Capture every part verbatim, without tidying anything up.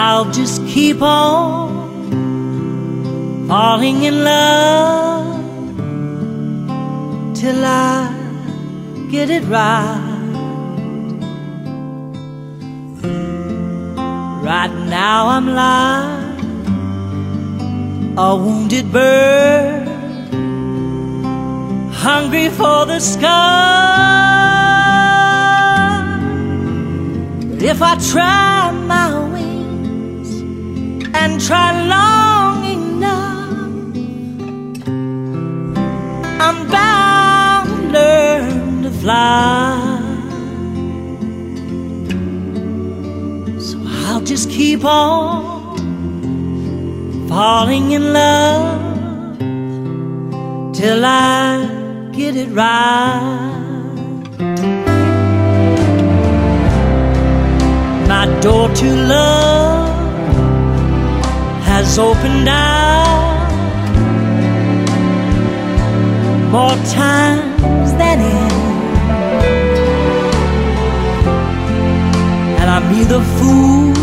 I'll just keep on falling in love till I get it right. Right now I'm like a wounded bird, hungry for the sky. But if I try my wings and try long enough, I'm bound to learn to fly. So I'll just keep on falling in love till I get it right. My door to love has opened out more times than in, and I'm either fool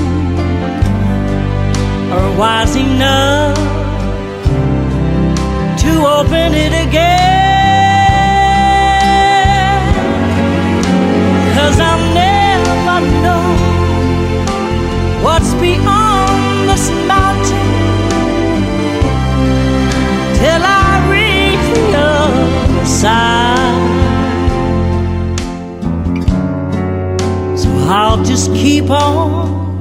or wise enough to open it again. 'Cause I'll never know what's beyond this mountain till I reach the other side. So I'll just keep on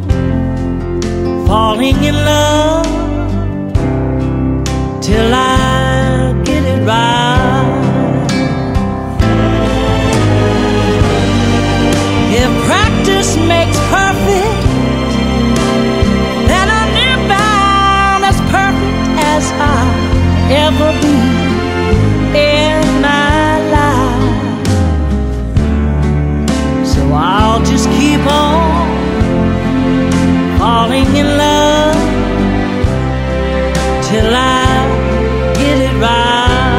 falling in love till I get it right. If practice makes perfect, then I'm near bound as perfect as I'll ever be in my life. So I'll just keep on falling in love till I get it right.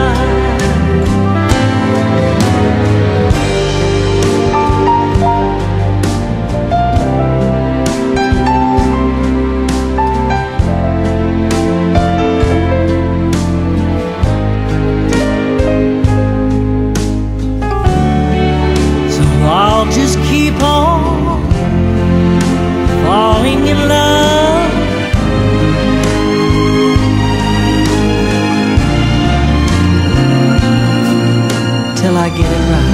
So I'll just keep on falling in love till I get it right.